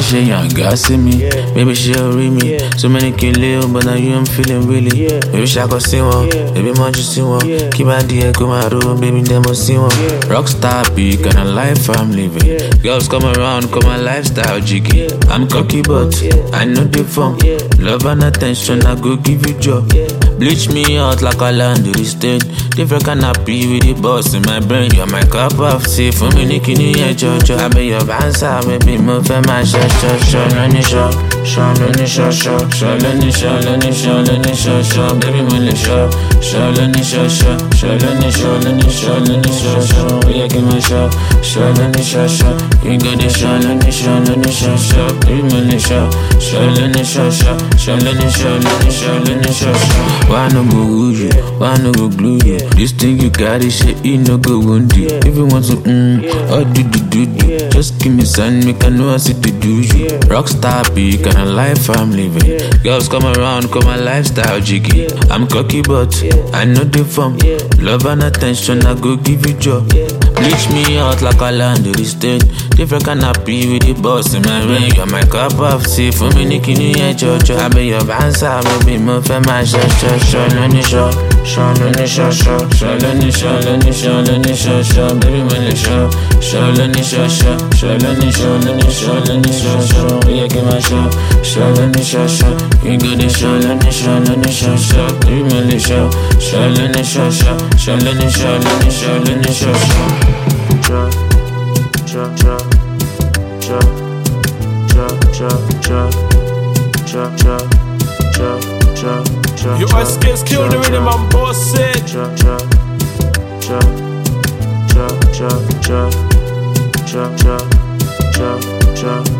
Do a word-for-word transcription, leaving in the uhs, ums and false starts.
she young, God see me. Maybe she'll read me. So many kill live, but now you I'm feeling really. Maybe she go see one, maybe more just see one. Keep my dear, come out room, baby, them must see one. Rockstar peak kind of life I'm living. Girls come around, come my lifestyle jiggy. I'm cocky, but I know the fun. Love and attention, I go give you joy. Bleach me out like a laundry stain. Different kind of pee with the boss in my brain. You're my cup of tea for me, Nikini, and Jojo. I be your bouncer, maybe move for my shot, shot, shot, let me show, show, let me show, show, show, let me show, let me show, let me show, show, baby, money show, show, let me show, show, show, let me show, let me show, let me show, show, we are give my show, show, let me show, show, you got the show, let me show, let me show, show, baby, money show, show, let me show, show, show, let me show, let me show, let me show, show. Why no go woo you? Why no go glue you? This thing you got is shit, you no go wound you. If you want to, mm, oh do do do do. Just give me sign, make I know I see to do you. Rockstar be kind of life I'm living. Girls come around, come my lifestyle jiggy. I'm cocky, but I know the form. Love and attention, I go give you joy. Bleach me out like a laundry stain. Different kind of pee with the boss in my brain. You're my cup of tea for me, Nikini, and Jojo. I be your bouncer, maybe move for my shot, shot, shot, let me show, show, let me show, show, show, let me show, let me show, let me show, show, baby, money show, show, let me show, show, show, let me show, let me show, let me show, show, we are give my show, show, let me show, show, you got the show, let me show, let me show, show, baby, money show, show, let me show, show, show, let me show, let me show, let me show, show. Cha, cha, cha, cha, cha, cha, cha, cha, cha, cha, cha, cha. Yo, S K's kill the rhythm, I'm boss it. Cha, cha, cha, cha, cha, cha, cha, cha, cha, cha.